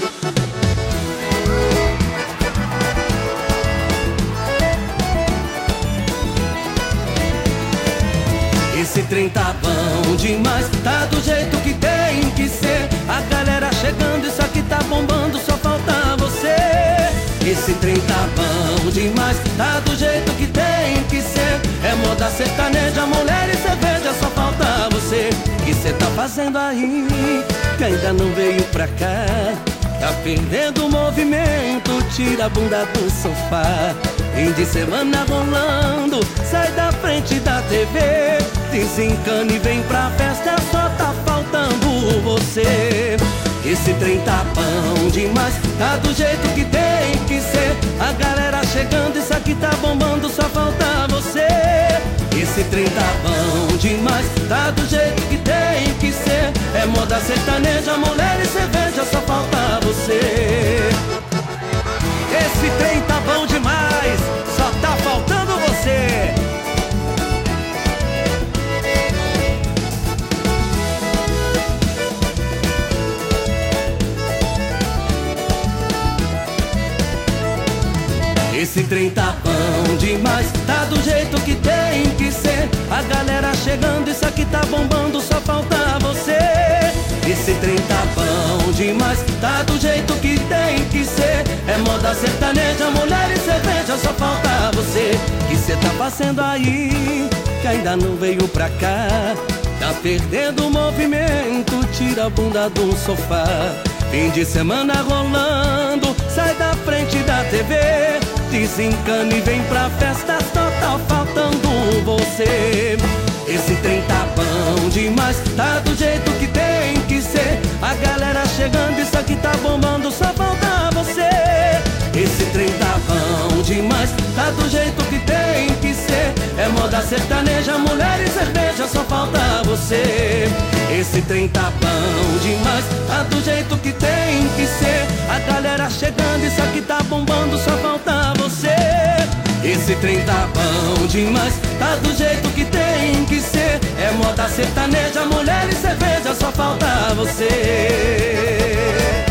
Esse trem tá bom demais, tá do jeito que tem que ser. A galera chegando, isso aqui tá bombando, só falta você. Esse trem tá bom demais, tá do jeito que tem que ser. É moda sertaneja, mulher e cerveja, só falta você. O que cê tá fazendo aí, que ainda não veio pra cá? Tá perdendo o movimento, tira a bunda do sofá. Fim de semana rolando, sai da frente da TV. Desencana e vem pra festa, só tá faltando você. Esse trem tá bom demais, tá do jeito que tem que ser. A galera chegando, isso aqui tá bombando, só falta você. Esse trem tá bom demais, tá do jeito que tem que ser. É moda sertaneja, mulher e cerveja, só falta você. Esse trem tá bom demais, só tá faltando você. Esse trem tá bom demais, tá do jeito que tem que ser. A galera chegando, isso aqui tá bombando, só falta você. Esse trem tá bom demais, tá do jeito que tem que ser. É moda sertaneja, mulher e cerveja, só falta você. O que cê tá fazendo aí, que ainda não veio pra cá? Tá perdendo o movimento, tira a bunda do sofá. Fim de semana rolando, sai da frente da TV. Desencana e vem pra festa, só tá faltando você. Esse trem tá bom demais, tá do jeito que tem que ser. A galera chegando, isso aqui tá bombando, só falta você. Esse trem tá bom demais, tá do jeito que tem que ser. É moda sertaneja, mulher e cerveja, só falta você. Esse trem tá bom demais, tá do jeito que tem que ser. A galera chegando, isso aqui tá bombando, só falta você. Esse trem tá bom demais, tá do jeito que tem que ser. É moda sertaneja, mulher e cerveja, só falta você.